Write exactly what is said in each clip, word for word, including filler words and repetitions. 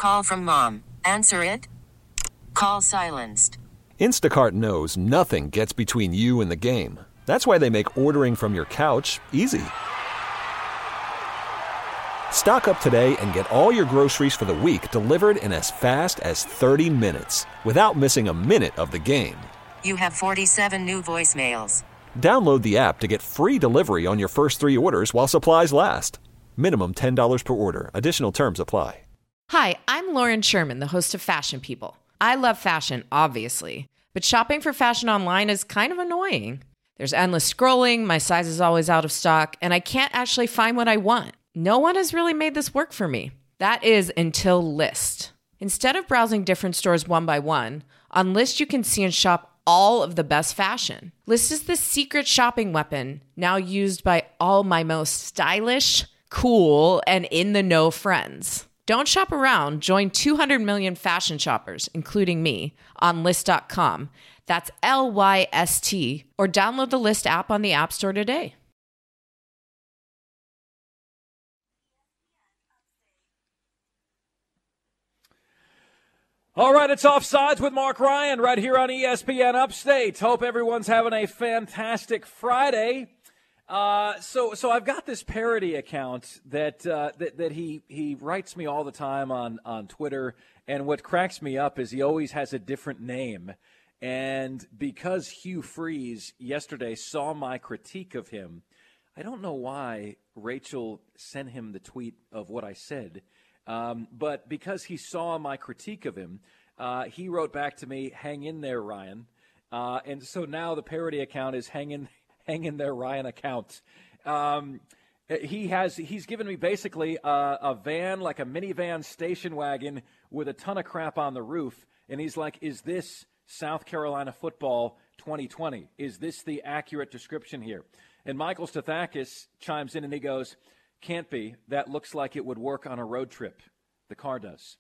Call from mom. Answer it. Call silenced. Instacart knows nothing gets between you and the game. That's why they make ordering from your couch easy. Stock up today and get all your groceries for the week delivered in as fast as thirty minutes without missing a minute of the game. You have forty-seven new voicemails. Download the app to get free delivery on your first three orders while supplies last. Minimum ten dollars per order. Additional terms apply. Hi, I'm Lauren Sherman, the host of Fashion People. I love fashion, obviously, but shopping for fashion online is kind of annoying. There's endless scrolling, my size is always out of stock, and I can't actually find what I want. No one has really made this work for me. That is until Lyst. Instead of browsing different stores one by one, on Lyst you can see and shop all of the best fashion. Lyst is the secret shopping weapon now used by all my most stylish, cool, and in-the-know friends. Don't shop around. Join two hundred million fashion shoppers, including me, on Lyst dot com. That's L Y S T, or download the Lyst app on the App Store today. All right, it's Offsides with Mark Ryan right here on E S P N Upstate. Hope everyone's having a fantastic Friday. Uh, so, so I've got this parody account that uh, that, that he, he writes me all the time on, on Twitter, and what cracks me up is he always has a different name. And because Hugh Freeze yesterday saw my critique of him, I don't know why Rachel sent him the tweet of what I said, um, but because he saw my critique of him, uh, he wrote back to me, "Hang in there, Ryan." Uh, and so now the parody account is hanging. Hang in there, Ryan account. Um, he has, he's given me basically a, a van, like a minivan station wagon with a ton of crap on the roof. And he's like, is this South Carolina football twenty twenty? Is this the accurate description here? And Michael Stathakis chimes in and he goes, can't be. That looks like it would work on a road trip. The car does.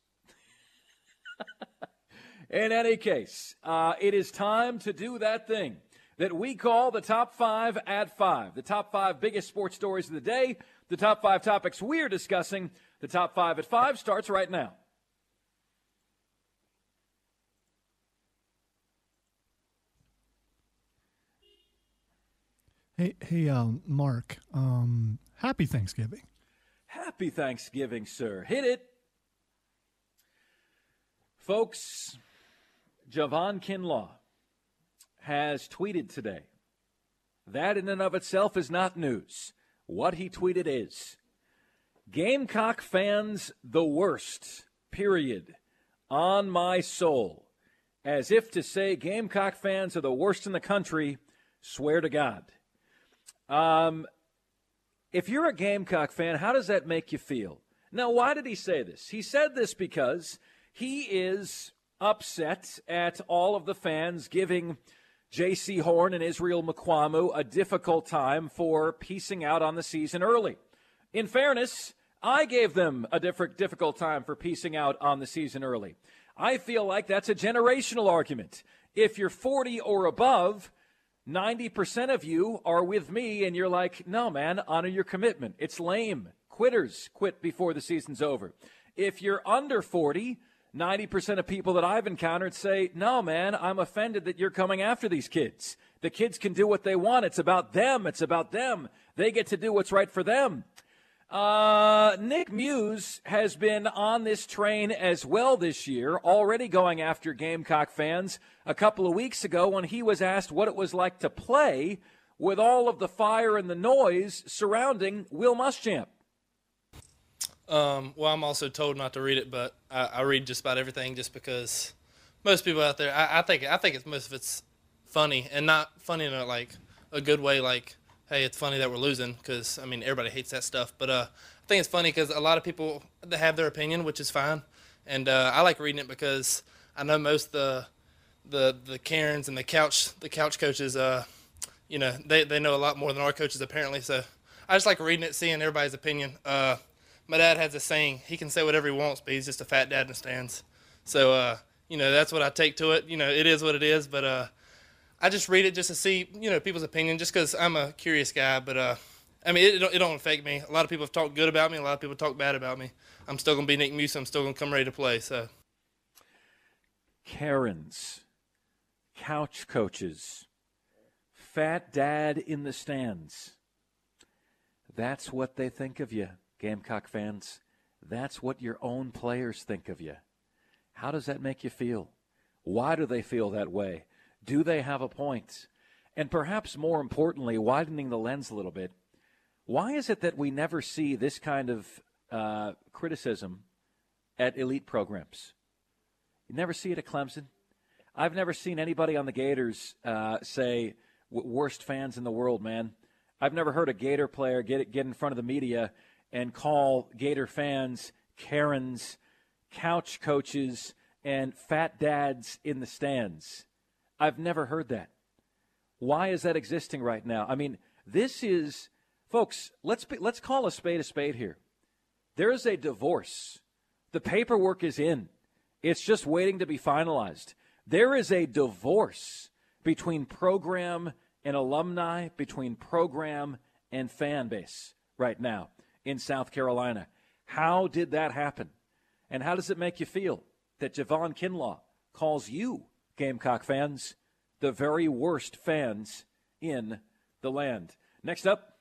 In any case, uh, it is time to do that thing that we call the Top five at five. The top five biggest sports stories of the day, the top five topics we're discussing. The Top five at five starts right now. Hey, hey, um, Mark, um, happy Thanksgiving. Happy Thanksgiving, sir. Hit it. Folks, Javon Kinlaw has tweeted today. That in and of itself is not news. What he tweeted is, Gamecock fans the worst, period, on my soul. As if to say Gamecock fans are the worst in the country, swear to God. Um, if you're a Gamecock fan, how does that make you feel? Now, why did he say this? He said this because he is upset at all of the fans giving J C Horn and Israel Mukuamu a difficult time for piecing out on the season early. In fairness, I gave them a different, difficult time for piecing out on the season early. I feel like that's a generational argument. If you're forty or above, ninety percent of you are with me and you're like, no, man, honor your commitment. It's lame. Quitters quit before the season's over. If you're under forty, ninety percent of people that I've encountered say, no, man, I'm offended that you're coming after these kids. The kids can do what they want. It's about them. It's about them. They get to do what's right for them. Uh, Nick Muse has been on this train as well this year, already going after Gamecock fans a couple of weeks ago when he was asked what it was like to play with all of the fire and the noise surrounding Will Muschamp. Um, well, I'm also told not to read it, but I, I read just about everything just because most people out there, I, I think I think it's most of it's funny, and not funny in a, like a good way, like, hey, it's funny that we're losing, because, I mean, everybody hates that stuff. But uh, I think it's funny because a lot of people they have their opinion, which is fine. And uh, I like reading it because I know most of the the the Karens and the couch the couch coaches, uh, you know, they, they know a lot more than our coaches apparently. So I just like reading it, seeing everybody's opinion. Uh, my dad has a saying, he can say whatever he wants, but he's just a fat dad in the stands. So, uh, you know, that's what I take to it. You know, it is what it is, but uh, I just read it just to see, you know, people's opinion, just because I'm a curious guy. But uh, I mean, it, it, don't, it don't affect me. A lot of people have talked good about me. A lot of people talk bad about me. I'm still going to be Nick Musa. I'm still going to come ready to play. So, Karens, couch coaches, fat dad in the stands. That's what they think of you, Gamecock fans. That's what your own players think of you. How does that make you feel? Why do they feel that way? Do they have a point? And perhaps more importantly, widening the lens a little bit, why is it that we never see this kind of uh, criticism at elite programs? You never see it at Clemson. I've never seen anybody on the Gators uh, say, worst fans in the world, man. I've never heard a Gator player get get in front of the media and call Gator fans Karens, couch coaches, and fat dads in the stands. I've never heard that. Why is that existing right now? I mean, this is, folks, let's be, let's call a spade a spade here. There is a divorce. The paperwork is in. It's just waiting to be finalized. There is a divorce between program and alumni, between program and fan base right now in South Carolina. How did that happen? And how does it make you feel that Javon Kinlaw calls you, Gamecock fans, the very worst fans in the land? Next up.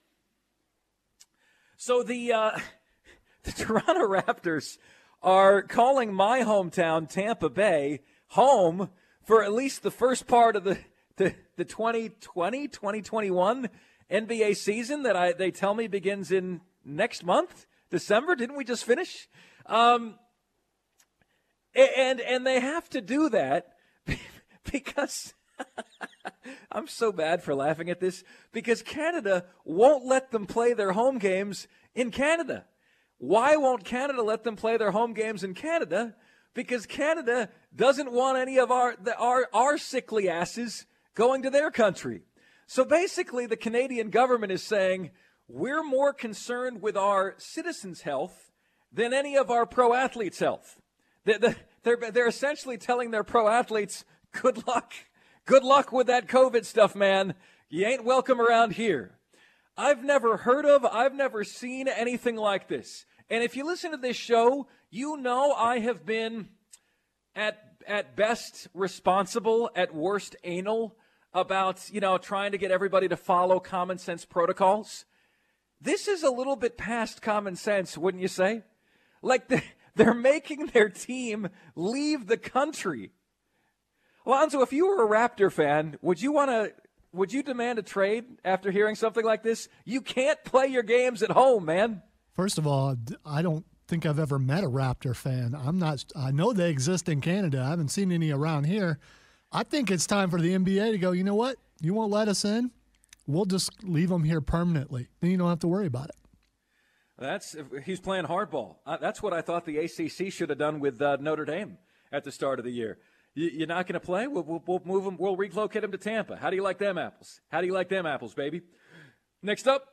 So the, uh, the Toronto Raptors are calling my hometown, Tampa Bay, home for at least the first part of the, the, the twenty twenty, twenty twenty-one N B A season that I they tell me begins in next month, December. Didn't we just finish? Um, and and they have to do that because I'm so bad for laughing at this, because Canada won't let them play their home games in Canada. Why won't Canada let them play their home games in Canada? Because Canada doesn't want any of our, the, our, our sickly asses going to their country. So basically the Canadian government is saying, we're more concerned with our citizens' health than any of our pro athletes' health. They're, they're, they're essentially telling their pro athletes, good luck. Good luck with that COVID stuff, man. You ain't welcome around here. I've never heard of, I've never seen anything like this. And if you listen to this show, you know I have been at at best responsible, at worst anal about, you know, trying to get everybody to follow common sense protocols. This is a little bit past common sense, wouldn't you say? Like they're making their team leave the country. Alonzo, if you were a Raptor fan, would you want to, would you demand a trade after hearing something like this? You can't play your games at home, man. First of all, I don't think I've ever met a Raptor fan. I'm not. I know they exist in Canada. I haven't seen any around here. I think it's time for the N B A to go, you know what? You won't let us in? We'll just leave them here permanently. Then you don't have to worry about it. That's he's playing hardball. Uh, that's what I thought the A C C should have done with uh, Notre Dame at the start of the year. You, you're not going to play? We'll, we'll, we'll move them. We'll relocate them to Tampa. How do you like them apples? How do you like them apples, baby? Next up.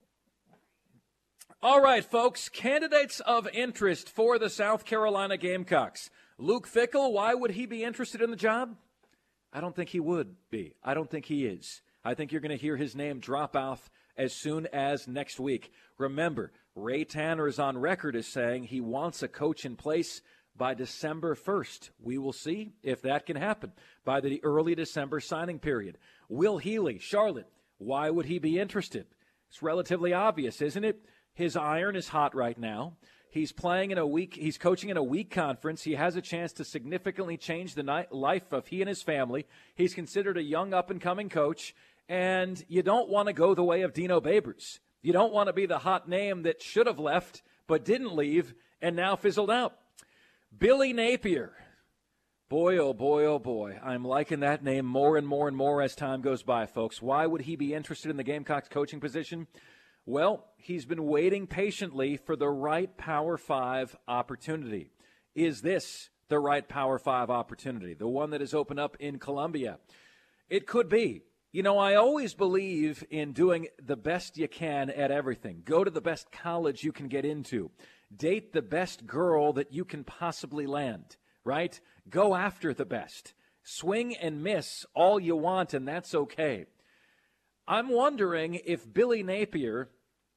All right, folks, candidates of interest for the South Carolina Gamecocks. Luke Fickell, why would he be interested in the job? I don't think he would be. I don't think he is. I think you're going to hear his name drop off as soon as next week. Remember, Ray Tanner is on record as saying he wants a coach in place by December first. We will see if that can happen by the early December signing period. Will Healy, Charlotte, why would he be interested? It's relatively obvious, isn't it? His iron is hot right now. He's playing in a week. He's coaching in a week conference. He has a chance to significantly change the ni- life of he and his family. He's considered a young up-and-coming coach, and you don't want to go the way of Dino Babers. You don't want to be the hot name that should have left but didn't leave and now fizzled out. Billy Napier. Boy, oh boy, oh boy. I'm liking that name more and more and more as time goes by, folks. Why would he be interested in the Gamecocks coaching position? Well, he's been waiting patiently for the right Power Five opportunity. Is this the right Power Five opportunity, the one that is open up in Columbia? It could be. You know, I always believe in doing the best you can at everything. Go to the best college you can get into. Date the best girl that you can possibly land, right? Go after the best. Swing and miss all you want, and that's okay. I'm wondering if Billy Napier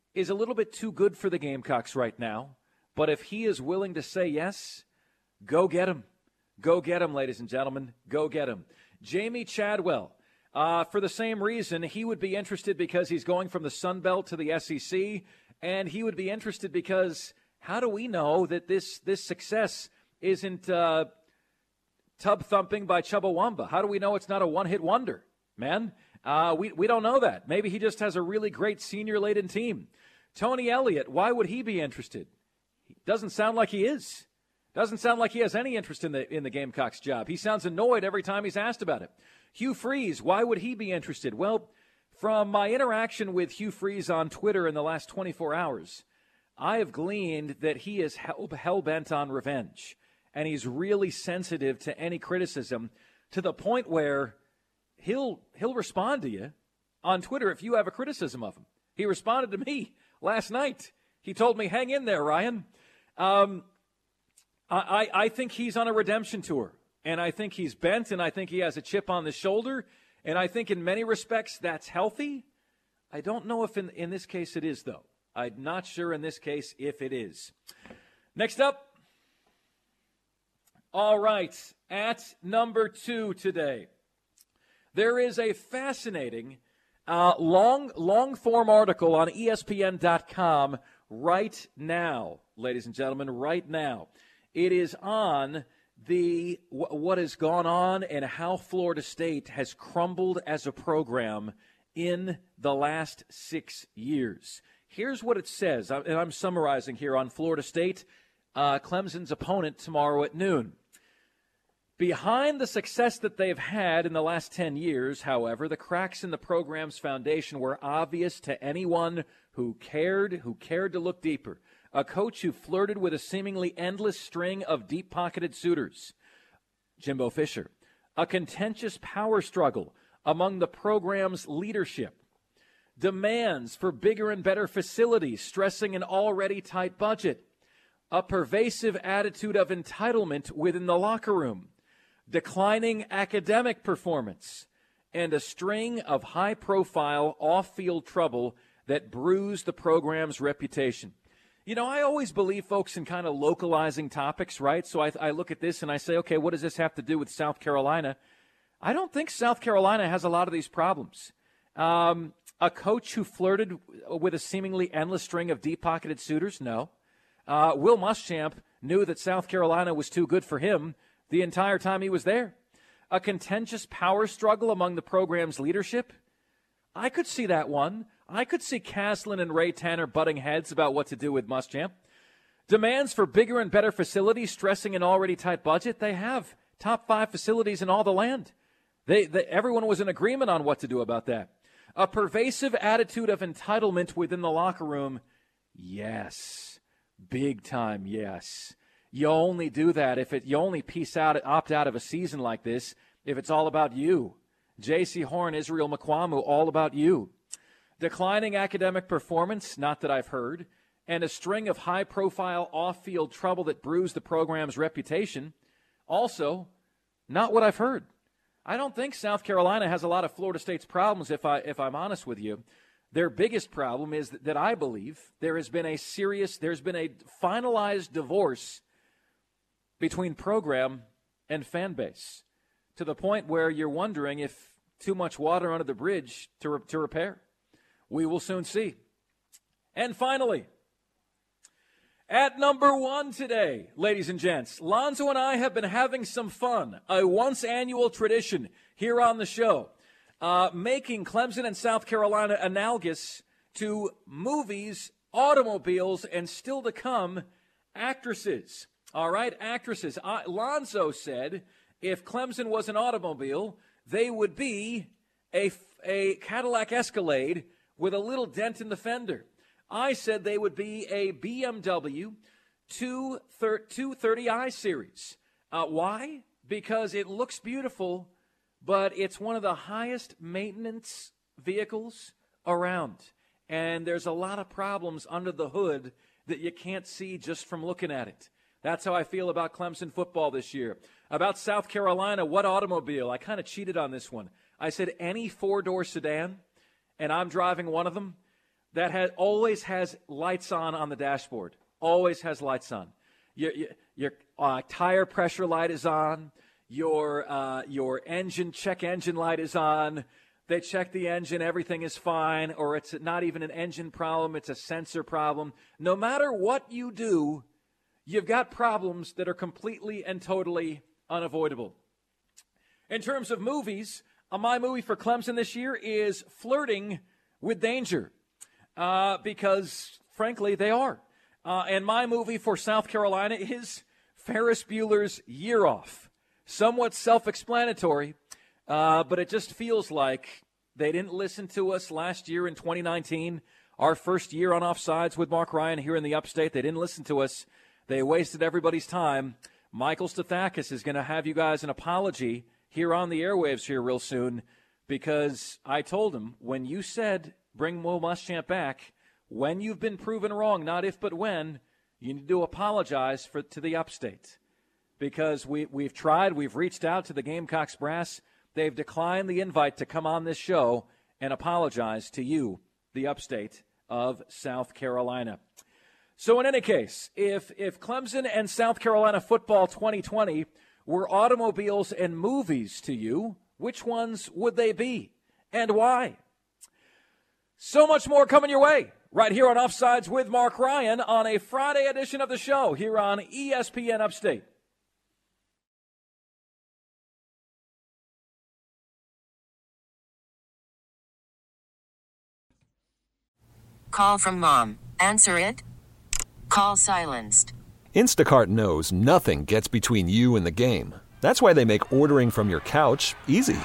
is a little bit too good for the Gamecocks right now. But if he is willing to say yes, go get him. Go get him, ladies and gentlemen. Go get him. Jamie Chadwell, uh, for the same reason, he would be interested because he's going from the Sun Belt to the S E C, and he would be interested because how do we know that this, this success isn't uh, tub thumping by Chubbawamba? How do we know it's not a one-hit wonder, man? Uh, we, we don't know that. Maybe he just has a really great senior-laden team. Tony Elliott, why would he be interested? Doesn't sound like he is. Doesn't sound like he has any interest in the in the Gamecocks job. He sounds annoyed every time he's asked about it. Hugh Freeze, why would he be interested? Well, from my interaction with Hugh Freeze on Twitter in the last twenty-four hours, I have gleaned that he is hell, hell-bent on revenge, and he's really sensitive to any criticism to the point where he'll he'll respond to you on Twitter if you have a criticism of him. He responded to me last night. He told me, hang in there, Ryan. Um, I, I think he's on a redemption tour, and I think he's bent, and I think he has a chip on the shoulder, and I think in many respects that's healthy. I don't know if in, in this case it is, though. I'm not sure in this case if it is. Next up. All right, at number two today, there is a fascinating uh, long, long-form article on E S P N dot com right now, ladies and gentlemen, right now. It is on the what has gone on and how Florida State has crumbled as a program in the last six years. Here's what it says, and I'm summarizing here on Florida State, uh, Clemson's opponent tomorrow at noon. Behind the success that they've had in the last ten years, however, the cracks in the program's foundation were obvious to anyone who cared, who cared to look deeper. A coach who flirted with a seemingly endless string of deep-pocketed suitors, Jimbo Fisher. A contentious power struggle among the program's leadership. Demands for bigger and better facilities, stressing an already tight budget. A pervasive attitude of entitlement within the locker room. Declining academic performance, and a string of high-profile off-field trouble that bruised the program's reputation. You know, I always believe, folks, in kind of localizing topics, right? So I, I look at this and I say, okay, what does this have to do with South Carolina? I don't think South Carolina has a lot of these problems. Um, a coach who flirted with a seemingly endless string of deep-pocketed suitors? No. Uh, Will Muschamp knew that South Carolina was too good for him the entire time he was there. A contentious power struggle among the program's leadership? I could see that one. I could see Caslin and Ray Tanner butting heads about what to do with Muschamp. Demands for bigger and better facilities, stressing an already tight budget? They have top five facilities in all the land. They, they, everyone was in agreement on what to do about that. A pervasive attitude of entitlement within the locker room? Yes. Big time, yes. You only do that if it, you only piece out, opt out of a season like this if it's all about you. J C Horn, Israel Mukuamu, all about you. Declining academic performance, not that I've heard, and a string of high-profile off-field trouble that bruised the program's reputation, also not what I've heard. I don't think South Carolina has a lot of Florida State's problems, if, I, if I'm honest with you. Their biggest problem is that, that I believe there has been a serious, there's been a finalized divorce between program and fan base, to the point where you're wondering if too much water under the bridge to, re- to repair. We will soon see. And finally, at number one today, ladies and gents, Lonzo and I have been having some fun, a once annual tradition here on the show, uh, making Clemson and South Carolina analogous to movies, automobiles, and still to come, actresses. All right, actresses. Uh, Lonzo said if Clemson was an automobile, they would be a, a Cadillac Escalade with a little dent in the fender. I said they would be a B M W two thirty i Series. Uh, why? Because it looks beautiful, but it's one of the highest maintenance vehicles around. And there's a lot of problems under the hood that you can't see just from looking at it. That's how I feel about Clemson football this year. About South Carolina, what automobile? I kind of cheated on this one. I said any four-door sedan, and I'm driving one of them. that has always has lights on on the dashboard. Always has lights on. Your your, your uh, tire pressure light is on. Your uh, your engine check engine light is on. They check the engine, everything is fine, or it's not even an engine problem, it's a sensor problem. No matter what you do, you've got problems that are completely and totally unavoidable. In terms of movies, uh, my movie for Clemson this year is Flirting with Danger, uh, because, frankly, they are. Uh, and my movie for South Carolina is Ferris Bueller's Year Off. Somewhat self-explanatory, uh, but it just feels like they didn't listen to us last year in twenty nineteen, our first year on Offsides with Mark Ryan here in the Upstate. They didn't listen to us. They wasted everybody's time. Michael Stathakis is going to have you guys an apology here on the airwaves here real soon, because I told him, when you said bring Will Muschamp back, when you've been proven wrong, not if but when, you need to apologize for to the Upstate. Because we, we've tried, we've reached out to the Gamecocks brass. They've declined the invite to come on this show and apologize to you, the Upstate of South Carolina. So in any case, if if Clemson and South Carolina football twenty twenty were automobiles and movies to you, which ones would they be and why? So much more coming your way right here on Offsides with Mark Ryan on a Friday edition of the show here on E S P N Upstate. Call from mom. Answer it. Call silenced. Instacart knows nothing gets between you and the game. That's why they make ordering from your couch easy.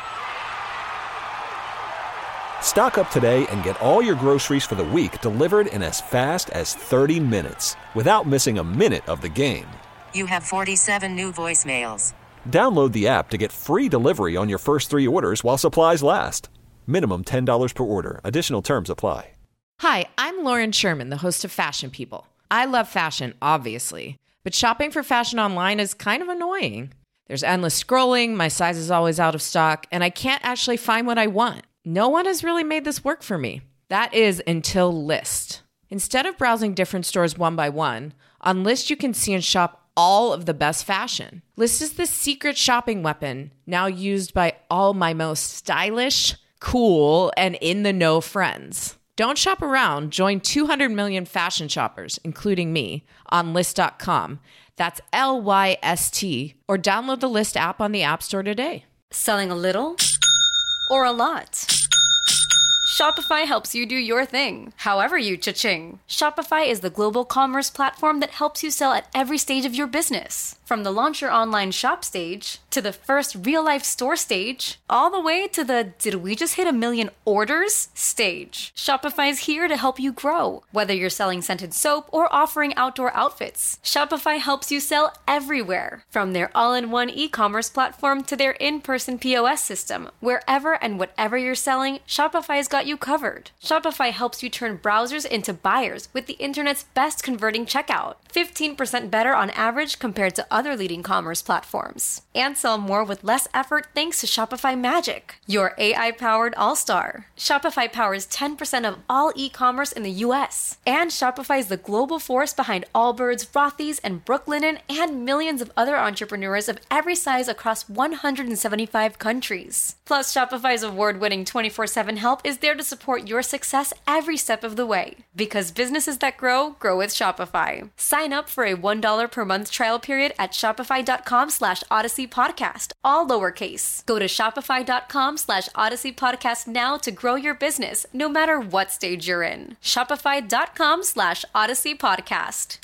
Stock up today and get all your groceries for the week delivered in as fast as thirty minutes without missing a minute of the game. You have forty-seven new voicemails. Download the app to get free delivery on your first three orders while supplies last. Minimum ten dollars per order. Additional terms apply. Hi, I'm Lauren Sherman, the host of Fashion People. I love fashion, obviously, but shopping for fashion online is kind of annoying. There's endless scrolling, my size is always out of stock, and I can't actually find what I want. No one has really made this work for me. That is until Lyst. Instead of browsing different stores one by one, on Lyst you can see and shop all of the best fashion. Lyst is the secret shopping weapon now used by all my most stylish, cool, and in-the-know friends. Don't shop around. Join two hundred million fashion shoppers, including me, on Lyst dot com. That's L Y S T. Or download the Lyst app on the App Store today. Selling a little or a lot? Shopify helps you do your thing, however you cha-ching. Shopify is the global commerce platform that helps you sell at every stage of your business. From the launch your online shop stage, to the first real-life store stage, all the way to the did we just hit a million orders stage. Shopify's here to help you grow. Whether you're selling scented soap or offering outdoor outfits, Shopify helps you sell everywhere. From their all-in-one e-commerce platform to their in-person P O S system, wherever and whatever you're selling, Shopify's got you covered. Shopify helps you turn browsers into buyers with the internet's best converting checkout. fifteen percent better on average compared to other leading commerce platforms. And sell more with less effort thanks to Shopify Magic, your A I-powered all-star. Shopify powers ten percent of all e-commerce in the U S. And Shopify is the global force behind Allbirds, Rothy's, and Brooklinen, and millions of other entrepreneurs of every size across one hundred seventy-five countries. Plus, Shopify's award-winning twenty-four seven help is there to support your success every step of the way. Because businesses that grow, grow with Shopify. Sign up for a one dollar per month trial period at shopify.com slash Odyssey Podcast, all lowercase. Go to shopify.com slash Odyssey Podcast now to grow your business, no matter what stage you're in. Shopify.com slash Odyssey Podcast.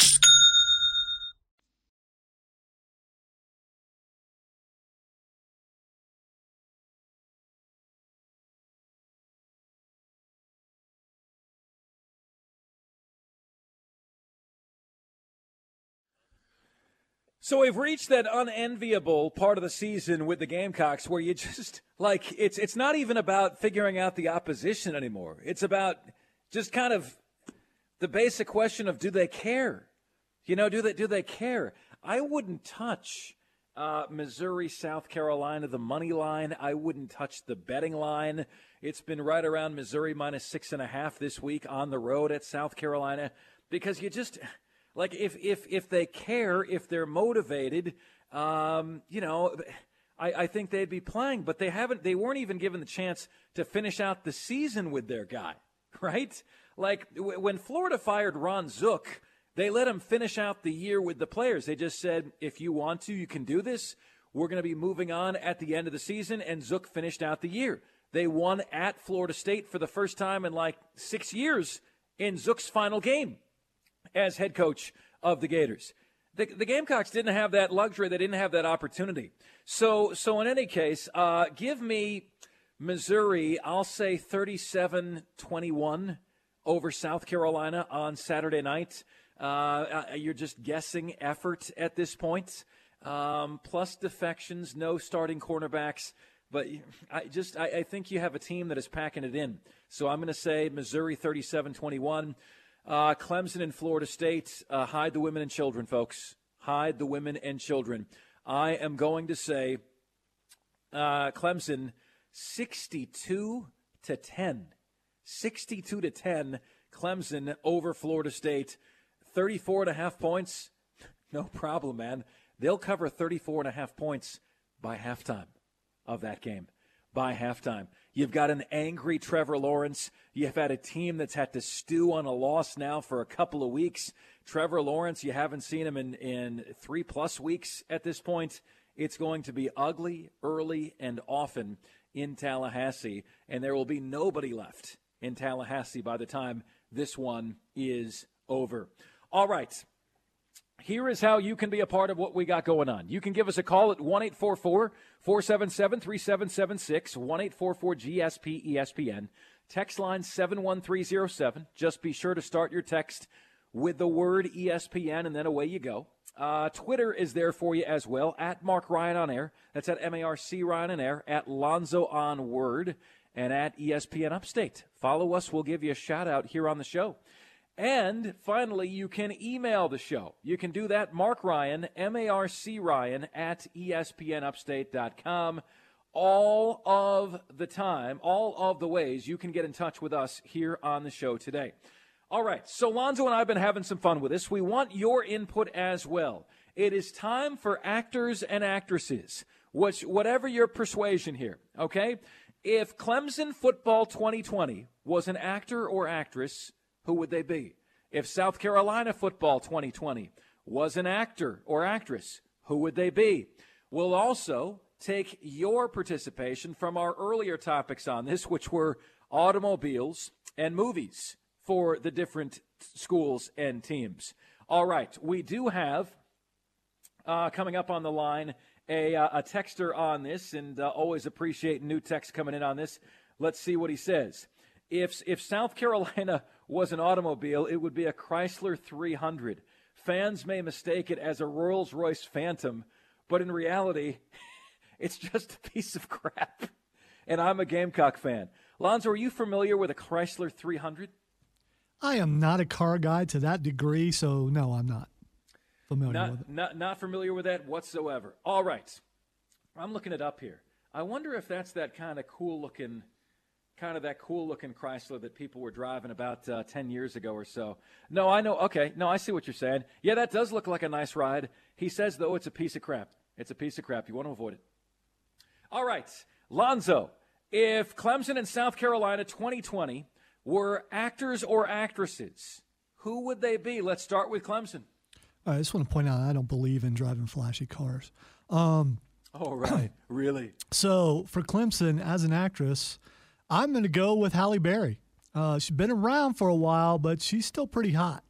So we've reached that unenviable part of the season with the Gamecocks where you just, like, it's it's not even about figuring out the opposition anymore. It's about just kind of the basic question of, do they care? You know, do they do they care? I wouldn't touch Uh, Missouri, South Carolina, the money line. I wouldn't touch the betting line. It's been right around Missouri minus six and a half this week on the road at South Carolina, because you just like if if if they care, if they're motivated, um, you know, I, I think they'd be playing. But they haven't. They weren't even given the chance to finish out the season with their guy, right? Like w- when Florida fired Ron Zook, they let him finish out the year with the players. They just said, if you want to, you can do this. We're going to be moving on at the end of the season, and Zook finished out the year. They won at Florida State for the first time in like six years in Zook's final game as head coach of the Gators. The, the Gamecocks didn't have that luxury. They didn't have that opportunity. So, so in any case, uh, give me Missouri, I'll say thirty-seven twenty-one over South Carolina on Saturday night. Uh, you're just guessing effort at this point. Um, plus defections, no starting cornerbacks. But I just I, I think you have a team that is packing it in. So I'm going to say Missouri thirty-seven twenty-one. Uh, Clemson and Florida State, uh, hide the women and children, folks. Hide the women and children. I am going to say uh, Clemson sixty-two to ten. sixty-two to ten, Clemson over Florida State. thirty-four and a half points, no problem, man. They'll cover thirty-four and a half points by halftime of that game. By halftime. You've got an angry Trevor Lawrence. You've had a team that's had to stew on a loss now for a couple of weeks. Trevor Lawrence, you haven't seen him in, in three-plus weeks at this point. It's going to be ugly, early, and often in Tallahassee, and there will be nobody left in Tallahassee by the time this one is over. All right. Here is how you can be a part of what we got going on. You can give us a call at one eight four four, four seven seven, three seven seven six, one eight four four G S P E S P N. Text line seven one three zero seven. Just be sure to start your text with the word E S P N, and then away you go. Uh, Twitter is there for you as well, at Mark Ryan on Air. That's at M A R C Ryan on Air, at Lonzo on Word, and at E S P N Upstate. Follow us. We'll give you a shout-out here on the show. And finally, you can email the show. You can do that, Mark Ryan, M A R C Ryan, at E S P N upstate dot com. All of the time, all of the ways you can get in touch with us here on the show today. All right, so Lonzo and I have been having some fun with this. We want your input as well. It is time for actors and actresses, which, whatever your persuasion here, okay? If Clemson Football twenty twenty was an actor or actress, who would they be? If South Carolina Football twenty twenty was an actor or actress, who would they be? We'll also take your participation from our earlier topics on this, which were automobiles and movies for the different schools and teams. All right, we do have uh, coming up on the line a, uh, a texter on this, and uh, always appreciate new text coming in on this. Let's see what he says. If if South Carolina was an automobile, it would be a Chrysler three hundred. Fans may mistake it as a Rolls-Royce Phantom, but in reality, it's just a piece of crap. And I'm a Gamecock fan. Lonzo, are you familiar with a Chrysler three hundred? I am not a car guy to that degree, so no, I'm not familiar not, with it. Not, not familiar with that whatsoever. All right. I'm looking it up here. I wonder if that's that kind of cool-looking... kind of that cool-looking Chrysler that people were driving about uh, ten years ago or so. No, I know. Okay. No, I see what you're saying. Yeah, that does look like a nice ride. He says, though, it's a piece of crap. It's a piece of crap. You want to avoid it. All right. Lonzo, if Clemson and South Carolina twenty twenty were actors or actresses, who would they be? Let's start with Clemson. All right, I just want to point out I don't believe in driving flashy cars. Um, oh, right. Really? So for Clemson, as an actress, I'm going to go with Halle Berry. Uh, she's been around for a while, but she's still pretty hot.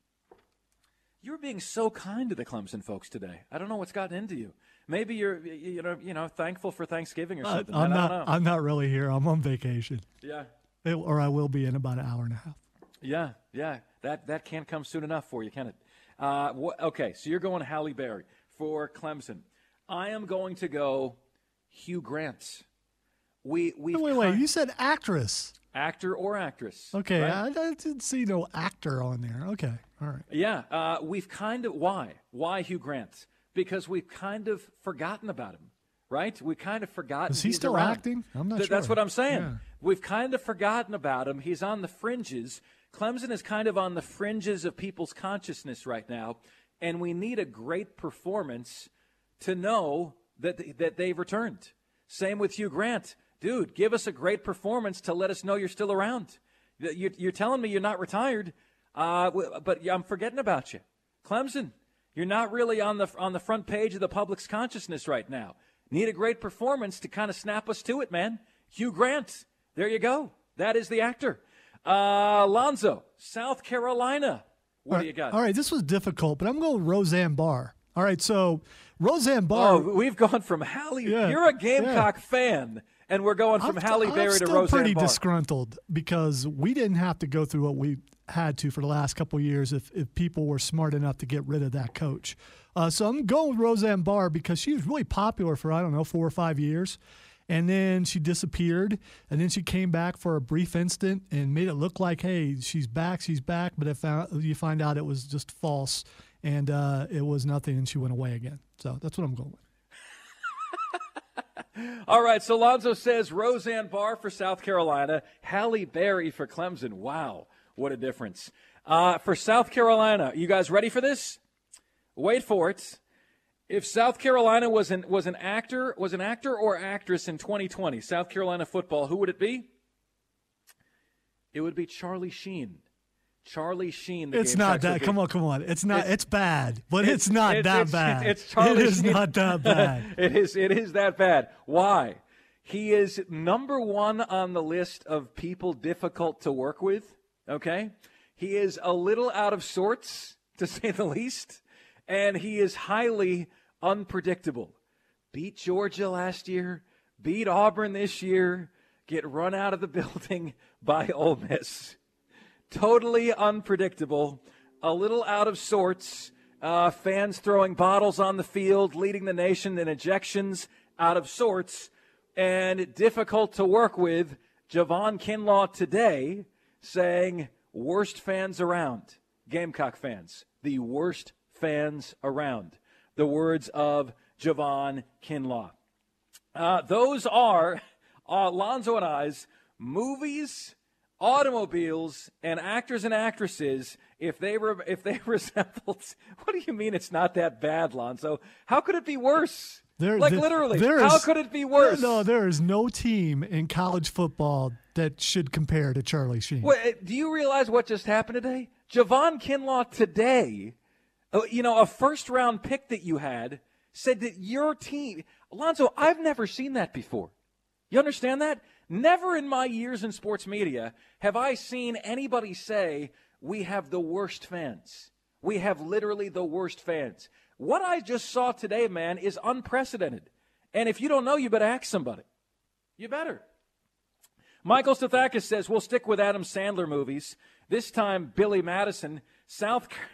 You're being so kind to the Clemson folks today. I don't know what's gotten into you. Maybe you're, you know, you know, thankful for Thanksgiving or something. Uh, I'm I not. don't know. I'm not really here. I'm on vacation. Yeah. It, or I will be in about an hour and a half. Yeah, yeah. That that can't come soon enough for you, can it? Uh, wh- okay, so you're going Halle Berry for Clemson. I am going to go Hugh Grant. We we wait, wait. You said actress. Actor or actress. Okay, right? I, I didn't see no actor on there. Okay, all right. Yeah, uh, we've kind of, why? Why Hugh Grant? because we've kind of forgotten about him, right? We've kind of forgotten. Is he he's still around. acting? I'm not Th- sure. That's what I'm saying. Yeah. We've kind of forgotten about him. He's on the fringes. Clemson is kind of on the fringes of people's consciousness right now, and we need a great performance to know that that they've returned. Same with Hugh Grant. Dude, give us a great performance to let us know you're still around. You're, you're telling me you're not retired, uh, but I'm forgetting about you. Clemson, you're not really on the on the front page of the public's consciousness right now. Need a great performance to kind of snap us to it, man. Hugh Grant, there you go. That is the actor. Uh, Lonzo, South Carolina. What all do you got? All right, this was difficult, but I'm going with Roseanne Barr. All right, so Roseanne Barr. Oh, we've gone from Halle. Yeah, you're a Gamecock yeah. fan, and we're going from I'm, Halle I'm Berry to still Roseanne pretty Barr. disgruntled because we didn't have to go through what we had to for the last couple of years if, if people were smart enough to get rid of that coach. Uh, so I'm going with Roseanne Barr because she was really popular for, I don't know, four or five years. And then she disappeared, and then she came back for a brief instant and made it look like, hey, she's back, she's back. But it found, you find out it was just false, and uh, it was nothing, and she went away again. So that's what I'm going with. All right, so Lonzo says Roseanne Barr for South Carolina, Halle Berry for Clemson. Wow, what a difference. Uh, for South Carolina, you guys ready for this? Wait for it. If South Carolina was an was an actor was an actor or actress in twenty twenty, South Carolina football, who would it be? It would be Charlie Sheen. Charlie Sheen. The It's not that. Come on, come on. It's not. It's, it's bad, but it's, it's not it's, that it's, bad. It's, it's Charlie It is Sheen. not that bad. it is. It is that bad. Why? He is number one on the list of people difficult to work with. Okay, he is a little out of sorts, to say the least, and he is highly unpredictable. Beat Georgia last year, beat Auburn this year, get run out of the building by Ole Miss. Totally unpredictable, a little out of sorts, uh, fans throwing bottles on the field, leading the nation in ejections, out of sorts, and difficult to work with. Javon Kinlaw today saying, worst fans around. Gamecock fans, the worst fans around. The words of Javon Kinlaw. Uh, those are uh, Lonzo and I's movies, automobiles, and actors and actresses. If they were, if they resembled, what do you mean it's not that bad, Lonzo? How could it be worse? There, like there, literally, there how is, could it be worse? No, there is no team in college football that should compare to Charlie Sheen. Wait, do you realize what just happened today? Javon Kinlaw today. You know, a first-round pick that you had said that your team – Alonzo, I've never seen that before. You understand that? Never in my years in sports media have I seen anybody say we have the worst fans. We have literally the worst fans. What I just saw today, man, is unprecedented. And if you don't know, you better ask somebody. You better. Michael Stathakis says, we'll stick with Adam Sandler movies. This time, Billy Madison, South Carolina.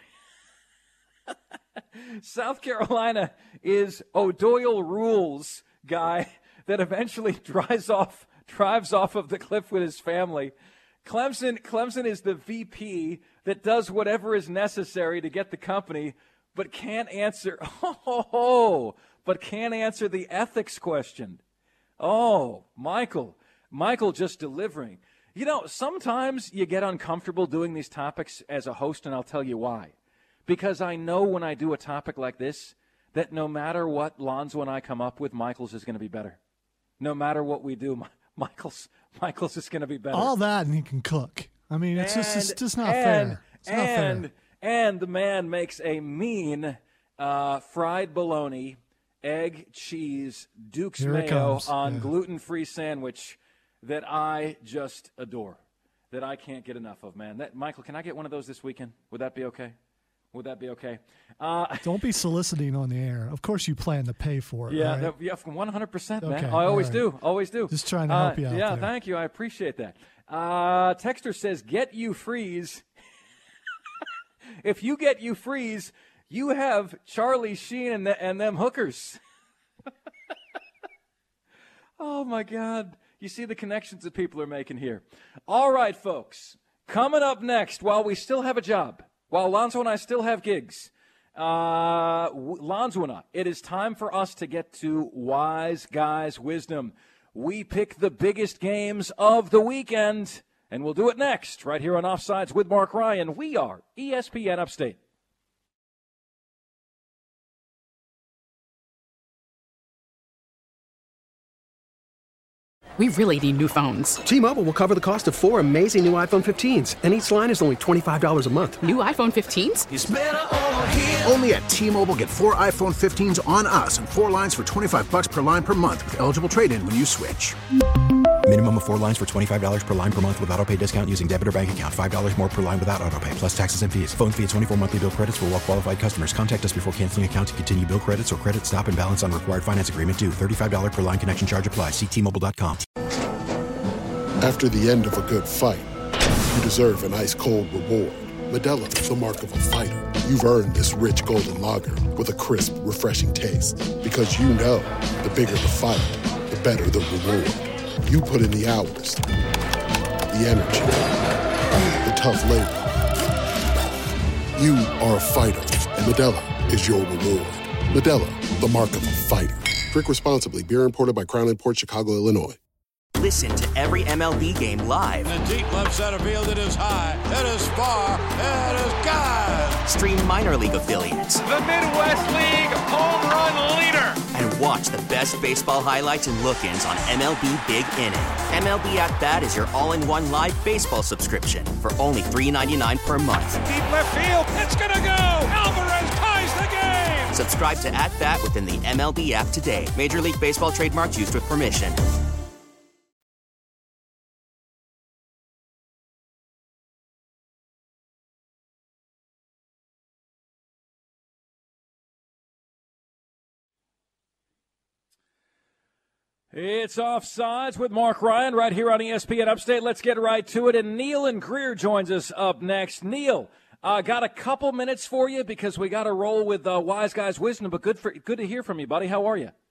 South Carolina is O'Doyle Rules guy that eventually drives off drives off of the cliff with his family. Clemson Clemson is the V P that does whatever is necessary to get the company, but can't answer oh, but can't answer the ethics question. Oh, Michael, Michael just delivering. You know, sometimes you get uncomfortable doing these topics as a host, and I'll tell you why. Because I know when I do a topic like this that no matter what Lonzo and I come up with, Michael's is going to be better. No matter what we do, Michael's Michael's is going to be better. All that, and he can cook. I mean, it's and, just it's just not and, fair. It's and, not fair. And the man makes a mean uh, fried bologna, egg, cheese, Duke's Here it mayo comes. on Yeah. gluten-free sandwich that I just adore, that I can't get enough of, man. That, Michael, can I get one of those this weekend? Would that be okay? Would that be okay? Uh, Don't be soliciting on the air. Of course, you plan to pay for it. yeah, right? that, yeah, one hundred percent, man. Okay, I always all do, always do. Just trying to help Uh, you out Yeah, there. thank you. I appreciate that. Uh, Texter says, get you freeze. If you get you freeze, you have Charlie Sheen and, the, and them hookers. Oh, my God. You see the connections that people are making here. All right, folks. Coming up next, while we still have a job, while Alonzo and I still have gigs, Uh, Lonzo and I, it is time for us to get to Wise Guys Wisdom. We pick the biggest games of the weekend, and we'll do it next, right here on Offsides with Mark Ryan. We are E S P N Upstate. We really need new phones. T-Mobile will cover the cost of four amazing new iPhone fifteens, and each line is only twenty-five dollars a month. New iPhone fifteens? It's better over here. Only at T-Mobile, get four iPhone fifteens on us and four lines for twenty-five dollars per line per month with eligible trade-in when you switch. Minimum of four lines for twenty-five dollars per line per month with autopay discount using debit or bank account. five dollars more per line without autopay, plus taxes and fees. Phone fee at twenty-four monthly bill credits for well-qualified customers. Contact us before canceling account to continue bill credits or credit stop and balance on required finance agreement due. thirty-five dollars per line connection charge applies. See T Mobile dot com. After the end of a good fight, you deserve an ice-cold reward. Modelo is the mark of a fighter. You've earned this rich golden lager with a crisp, refreshing taste. Because you know, the bigger the fight, the better the reward. You put in the hours, the energy, the tough labor. You are a fighter, and Modelo is your reward. Modelo, the mark of a fighter. Drink responsibly. Beer imported by Crown Imports, Chicago, Illinois. Listen to every M L B game live. In the deep left center field, it is high, it is far, it is gone. Stream minor league affiliates. The Midwest League home run leader. And watch the best baseball highlights and look-ins on M L B Big Inning. M L B At Bat is your all-in-one live baseball subscription for only three dollars and ninety-nine cents per month. Deep left field, it's gonna go. Alvarez ties the game. Subscribe to At Bat within the M L B app today. Major League Baseball trademarks used with permission. It's Offsides with Mark Ryan right here on E S P N Upstate. Let's get right to it. And Neil and Greer joins us up next. Neil, uh, got a couple minutes for you because we got to roll with uh, Wise Guys Wisdom, but good for good to hear from you, buddy. How are you?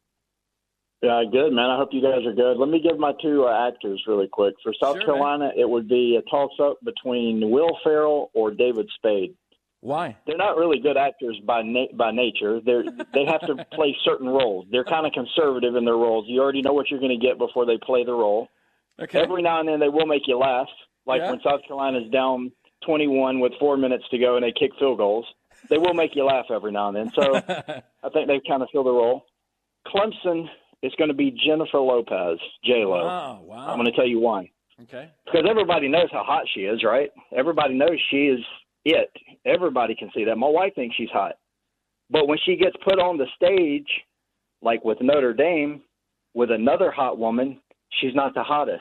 Yeah, good, man. I hope you guys are good. Let me give my two uh, actors really quick. For South Sure, Carolina, man. It would be a toss-up between Will Ferrell or David Spade. Why? They're not really good actors by na- by nature. They're they have to play certain roles. They're kind of conservative in their roles. You already know what you're going to get before they play the role. Okay. Every now and then they will make you laugh, like Yeah. when South Carolina's down twenty-one with four minutes to go and they kick field goals. They will make you laugh every now and then. So I think they kind of fill the role. Clemson is going to be Jennifer Lopez, J-Lo. Wow, wow. I'm going to tell you why. Okay. Because everybody knows how hot she is, right? Everybody knows she is it. Everybody can see that. My wife thinks she's hot. But when she gets put on the stage, like with Notre Dame, with another hot woman, she's not the hottest.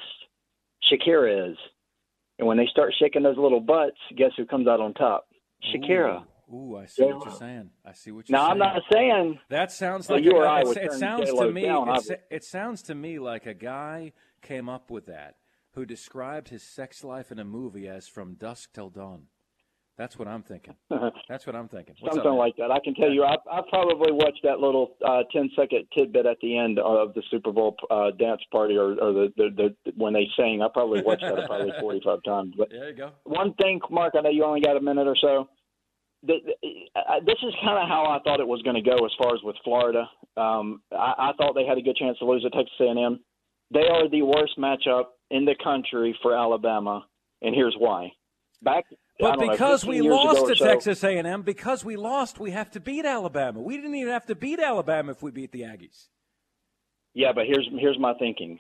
Shakira is. And when they start shaking those little butts, guess who comes out on top? Shakira. Ooh, Ooh I see what you're saying. I see what you're now, saying. Now, I'm not saying that sounds well, like you a, or I it, would it turn sounds J-Lo to me down, it, it sounds to me like a guy came up with that who described his sex life in a movie as from dusk till dawn. That's what I'm thinking. That's what I'm thinking. What's Something up, like that. I can tell you, I, I probably watched that little uh, ten-second tidbit at the end of the Super Bowl uh, dance party, or, or the, the, the when they sang. I probably watched that probably forty-five times. But there you go. One thing, Mark, I know you only got a minute or so. The, the, uh, this is kind of how I thought it was going to go as far as with Florida. Um, I, I thought they had a good chance to lose at Texas A and M. They are the worst matchup in the country for Alabama, and here's why. Back. But because know, we lost to so, Texas A and M, because we lost, we have to beat Alabama. We didn't even have to beat Alabama if we beat the Aggies. Yeah, but here's here's my thinking.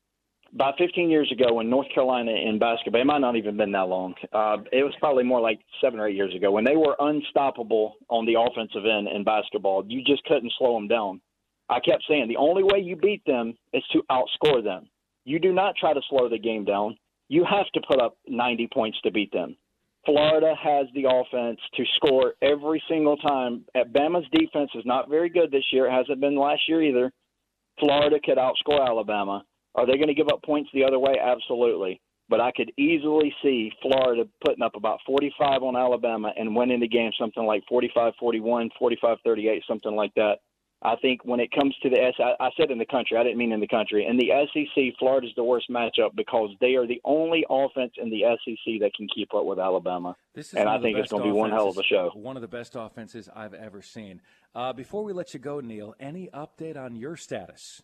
About fifteen years ago, when North Carolina in basketball, it might not even been that long. Uh, it was probably more like seven or eight years ago when they were unstoppable on the offensive end in basketball. You just couldn't slow them down. I kept saying the only way you beat them is to outscore them. You do not try to slow the game down. You have to put up ninety points to beat them. Florida has the offense to score every single time. Bama's defense is not very good this year. It hasn't been last year either. Florida could outscore Alabama. Are they going to give up points the other way? Absolutely. But I could easily see Florida putting up about forty-five on Alabama and winning the game something like forty-five forty-one, forty-five thirty-eight, something like that. I think when it comes to the S, I, I said in the country, I didn't mean in the country. In the S E C, Florida's the worst matchup because they are the only offense in the S E C that can keep up with Alabama. This is and one I of the think it's best going to be one hell of a show. One of the best offenses I've ever seen. Uh, before we let you go, Neil, any update on your status?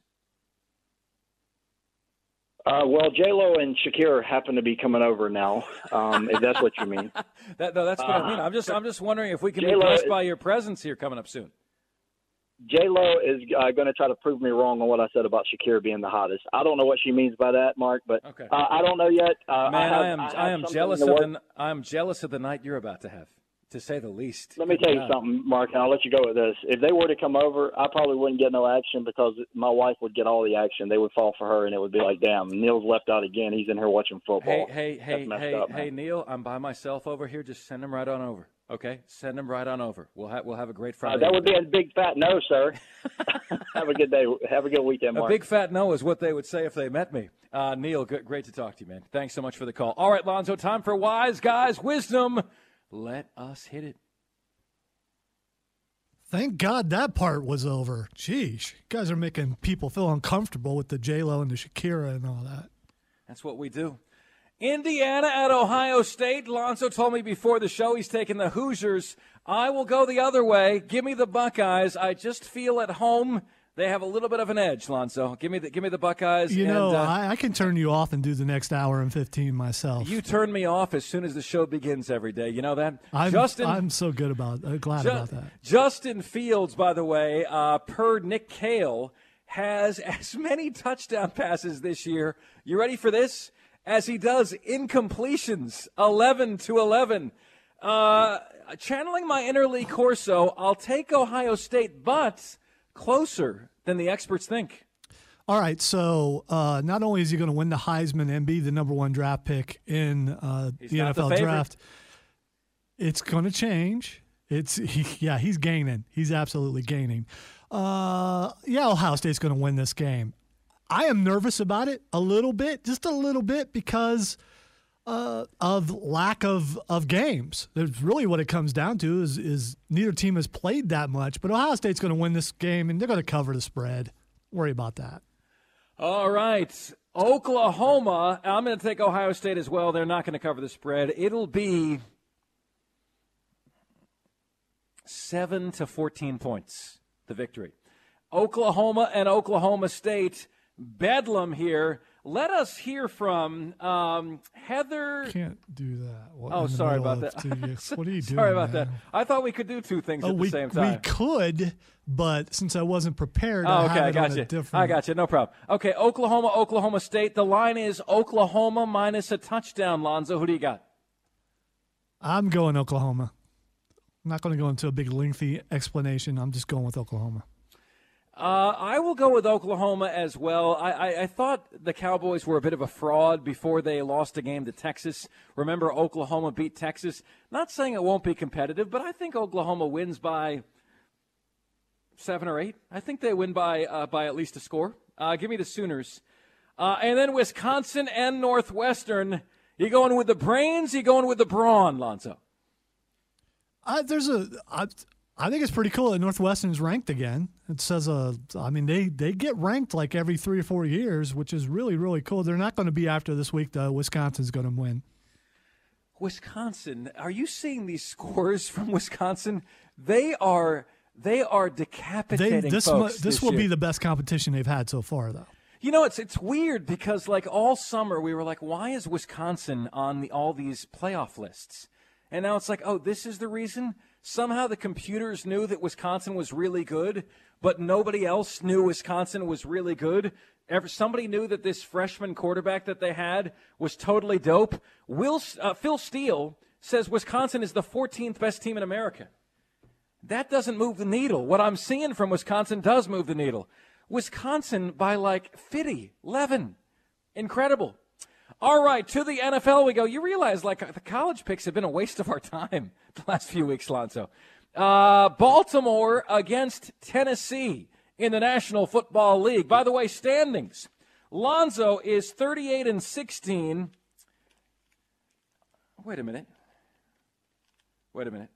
Uh, well, J-Lo and Shakira happen to be coming over now, um, if that's what you mean. that, no, that's what uh, I mean. I'm just, I'm just wondering if we can J-Lo be blessed is, by your presence here coming up soon. J-Lo is uh, going to try to prove me wrong on what I said about Shakira being the hottest. I don't know what she means by that, Mark, but okay. uh, I don't know yet. Uh, Man, I, have, I am, I, have I am jealous of the, I am jealous of the night you're about to have, to say the least. Let me Good tell God. you something, Mark, and I'll let you go with this. If they were to come over, I probably wouldn't get no action because my wife would get all the action. They would fall for her, and it would be like, damn, Neil's left out again. He's in here watching football. Hey, hey, hey, hey, up, hey, Neil, I'm by myself over here. Just send him right on over, okay? Send him right on over. We'll have we'll have a great Friday. Uh, that would be a big fat no, sir. Have a good day. Have a good weekend, Mark. A big fat no is what they would say if they met me. Uh, Neil, good, great to talk to you, man. Thanks so much for the call. All right, Lonzo, time for Wise Guys Wisdom. Let us hit it. Thank God that part was over. Jeez, you guys are making people feel uncomfortable with the J-Lo and the Shakira and all that. That's what we do. Indiana at Ohio State. Lonzo told me before the show he's taking the Hoosiers. I will go the other way. Give me the Buckeyes. I just feel at home they have a little bit of an edge, Lonzo. Give me the, give me the Buckeyes. You and, know, uh, I, I can turn you off and do the next hour and fifteen myself. You turn me off as soon as the show begins every day. You know that? I'm, Justin, I'm so good about uh, glad Ju- about that. Justin Fields, by the way, uh, per Nick Cale, has as many touchdown passes this year. You ready for this? As he does incompletions, eleven to eleven. Uh, channeling my inner Lee Corso, I'll take Ohio State, but closer than the experts think. All right, so uh, not only is he going to win the Heisman and be the number one draft pick in uh, the N F L the draft, it's going to change. It's he, yeah, he's gaining. He's absolutely gaining. Uh, yeah, Ohio State's going to win this game. I am nervous about it a little bit, just a little bit, because uh, of lack of, of games. That's really what it comes down to is, is neither team has played that much. But Ohio State's going to win this game, and they're going to cover the spread. Worry about that. All right. Oklahoma. I'm going to take Ohio State as well. They're not going to cover the spread. It'll be seven to fourteen points, the victory. Oklahoma and Oklahoma State. Bedlam here. Let us hear from um, Heather. Can't do that. What, oh, sorry about that. What are you doing? Sorry about man? that. I thought we could do two things oh, at the we, same time. We could, but since I wasn't prepared, oh, I okay, have I it got on you. a different. I got you. No problem. Okay, Oklahoma, Oklahoma State. The line is Oklahoma minus a touchdown. Lonzo, who do you got? I'm going Oklahoma. I'm not going to go into a big lengthy explanation. I'm just going with Oklahoma. Uh, I will go with Oklahoma as well. I, I, I thought the Cowboys were a bit of a fraud before they lost a game to Texas. Remember, Oklahoma beat Texas. Not saying it won't be competitive, but I think Oklahoma wins by seven or eight. I think they win by uh, by at least a score. Uh, give me the Sooners. Uh, and then Wisconsin and Northwestern. You going with the brains? You going with the brawn, Lonzo? Uh, there's a. I, I think it's pretty cool that Northwestern's ranked again. It says, uh, I mean, they, they get ranked like every three or four years, which is really, really cool. They're not going to be after this week, though. Wisconsin's going to win. Wisconsin, are you seeing these scores from Wisconsin? They are they are decapitating they, this folks this, this will year. be the best competition they've had so far, though. You know, it's it's weird because like all summer we were like, why is Wisconsin on the, all these playoff lists? And now it's like, oh, this is the reason. Somehow the computers knew that Wisconsin was really good, but nobody else knew Wisconsin was really good. Ever, somebody knew that this freshman quarterback that they had was totally dope. Will, uh, Phil Steele says Wisconsin is the fourteenth best team in America. That doesn't move the needle. What I'm seeing from Wisconsin does move the needle. Wisconsin by like fifty, eleven. Incredible. All right, to the N F L we go. You realize, like, the college picks have been a waste of our time the last few weeks, Lonzo. Uh, Baltimore against Tennessee in the National Football League. By the way, standings. Lonzo is thirty-eight and sixteen. Wait a minute. Wait a minute.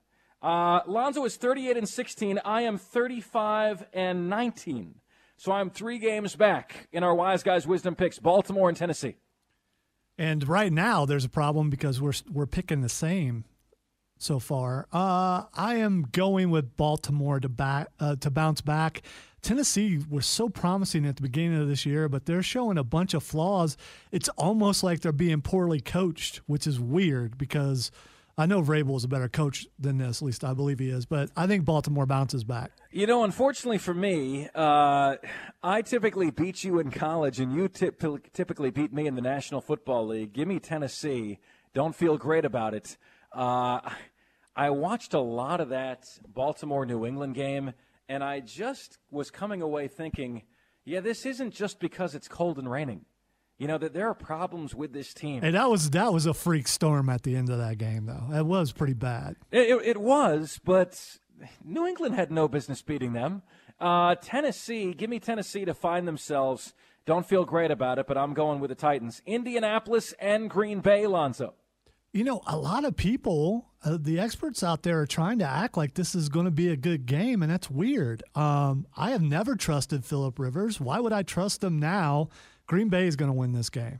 Uh, Lonzo is thirty-eight and sixteen. I am thirty-five and nineteen. So I'm three games back in our Wise Guys Wisdom picks, Baltimore and Tennessee. And right now there's a problem because we're we're picking the same so far. Uh, I am going with Baltimore to back uh, to bounce back. Tennessee was so promising at the beginning of this year, but they're showing a bunch of flaws. It's almost like they're being poorly coached, which is weird because I know Vrabel is a better coach than this, at least I believe he is, but I think Baltimore bounces back. You know, unfortunately for me, uh, I typically beat you in college, and you tip- typically beat me in the National Football League. Give me Tennessee. Don't feel great about it. Uh, I watched a lot of that Baltimore-New England game, and I just was coming away thinking, yeah, this isn't just because it's cold and raining. You know, that there are problems with this team. Hey, that was that was a freak storm at the end of that game, though. It was pretty bad. It, it, it was, but New England had no business beating them. Uh, Tennessee, give me Tennessee to find themselves. Don't feel great about it, but I'm going with the Titans. Indianapolis and Green Bay, Lonzo. You know, a lot of people, uh, the experts out there are trying to act like this is going to be a good game, and that's weird. Um, I have never trusted Phillip Rivers. Why would I trust him now? Green Bay is going to win this game.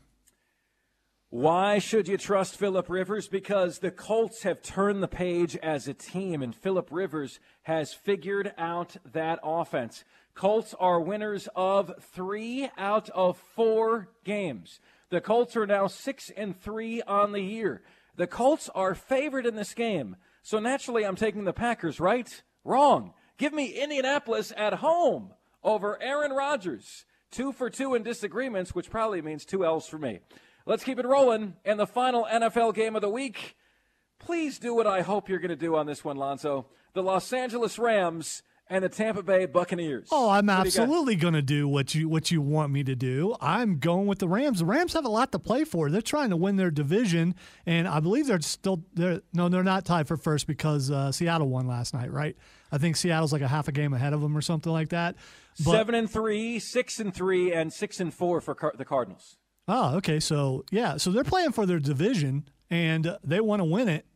Why should you trust Phillip Rivers? Because the Colts have turned the page as a team, and Phillip Rivers has figured out that offense. Colts are winners of three out of four games. The Colts are now six and three on the year. The Colts are favored in this game. So naturally, I'm taking the Packers, right? Wrong. Give me Indianapolis at home over Aaron Rodgers. Two for two in disagreements, which probably means two L's for me. Let's keep it rolling. And the final N F L game of the week. Please do what I hope you're going to do on this one, Lonzo. The Los Angeles Rams and the Tampa Bay Buccaneers. Oh, I'm absolutely going to do what you what you want me to do. I'm going with the Rams. The Rams have a lot to play for. They're trying to win their division, and I believe they're still they're no, they're not tied for first because uh, Seattle won last night, right? I think Seattle's like a half a game ahead of them or something like that. But, Seven and three, six and three, and six and four for Car- the Cardinals. Oh, okay. So yeah, so they're playing for their division, and they want to win it.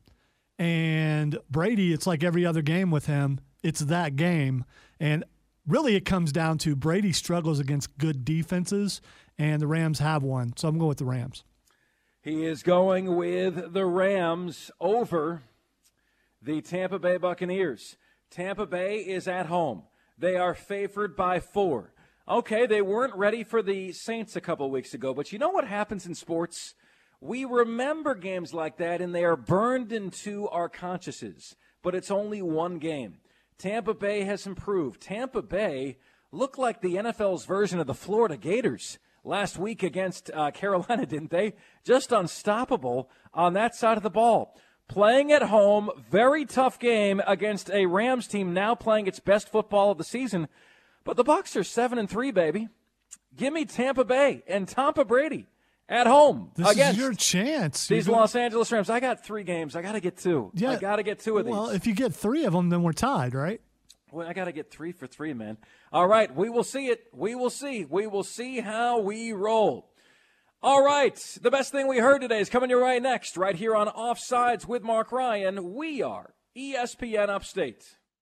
And Brady, it's like every other game with him. It's that game. And really it comes down to Brady struggles against good defenses, and the Rams have one. So I'm going with the Rams. He is going with the Rams over the Tampa Bay Buccaneers. Tampa Bay is at home. They are favored by four. Okay, they weren't ready for the Saints a couple weeks ago, but you know what happens in sports? We remember games like that, and they are burned into our consciences. But it's only one game. Tampa Bay has improved. Tampa Bay looked like the N F L's version of the Florida Gators last week against uh, Carolina, didn't they? Just unstoppable on that side of the ball. Playing at home, very tough game against a Rams team now playing its best football of the season. But the Bucs are seven and three, baby. Give me Tampa Bay and Tampa Brady at home. This against is your chance. These You're Los Angeles Rams. I got three games. I got to get two. Yeah. I got to get two of these. Well, if you get three of them, then we're tied, right? Well, I got to get three for three, man. All right, we will see it. We will see. We will see how we roll. All right, the best thing we heard today is coming your way next, right here on Offsides with Mark Ryan. We are E S P N Upstate.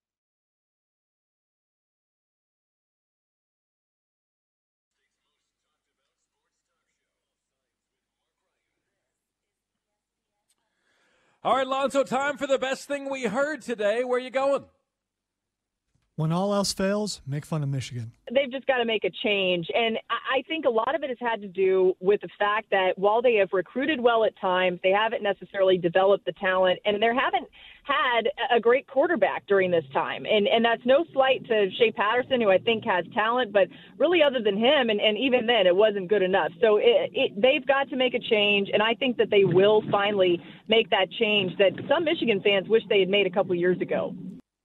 All right, Lonzo, time for the best thing we heard today. Where you going? When all else fails, make fun of Michigan. They've just got to make a change. And I think a lot of it has had to do with the fact that while they have recruited well at times, they haven't necessarily developed the talent, and they haven't had a great quarterback during this time. And and that's no slight to Shea Patterson, who I think has talent, but really other than him, and, and even then, it wasn't good enough. So it, it, they've got to make a change, and I think that they will finally make that change that some Michigan fans wish they had made a couple years ago.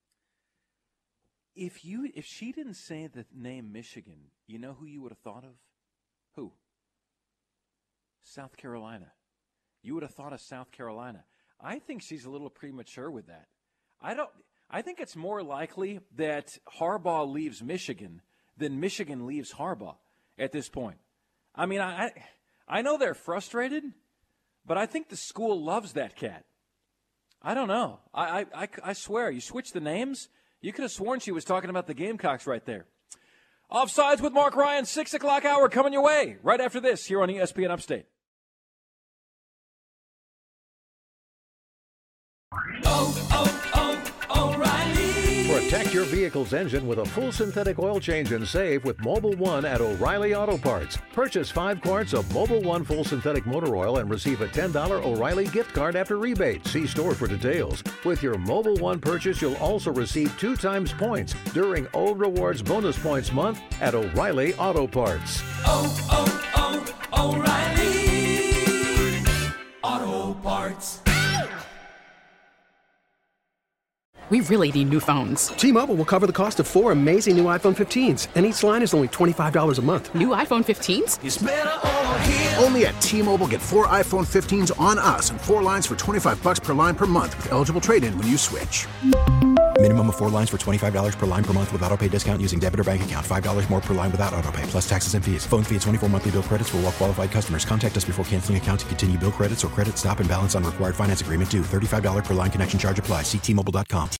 If you if she didn't say the name Michigan, you know who you would have thought of? Who? South Carolina. You would have thought of South Carolina. I think she's a little premature with that. I don't I think it's more likely that Harbaugh leaves Michigan than Michigan leaves Harbaugh at this point. I mean, I I know they're frustrated, but I think the school loves that cat. I don't know. I, I, I, I swear, you switched the names. You could have sworn she was talking about the Gamecocks right there. Offsides with Mark Ryan, six o'clock hour coming your way right after this here on E S P N Upstate. Oh, oh, oh, O'Reilly. Protect your vehicle's engine with a full synthetic oil change and save with Mobil one at O'Reilly Auto Parts. Purchase five quarts of Mobil one full synthetic motor oil and receive a ten dollars O'Reilly gift card after rebate. See store for details. With your Mobil one purchase, you'll also receive two times points during O Rewards Bonus Points Month at O'Reilly Auto Parts. Oh, oh, oh, O'Reilly Auto Parts. We really need new phones. T-Mobile will cover the cost of four amazing new iPhone fifteens, and each line is only twenty-five dollars a month. New iPhone fifteens? It's better over here. Only at T-Mobile, get four iPhone fifteens on us and four lines for twenty-five bucks per line per month with eligible trade-in when you switch. Minimum of four lines for twenty-five dollars per line per month with autopay discount using debit or bank account. five dollars more per line without autopay, plus taxes and fees. Phone fee at twenty-four monthly bill credits for well-qualified customers. Contact us before canceling account to continue bill credits or credit stop and balance on required finance agreement due. thirty-five dollars per line connection charge applies. See T Mobile dot com.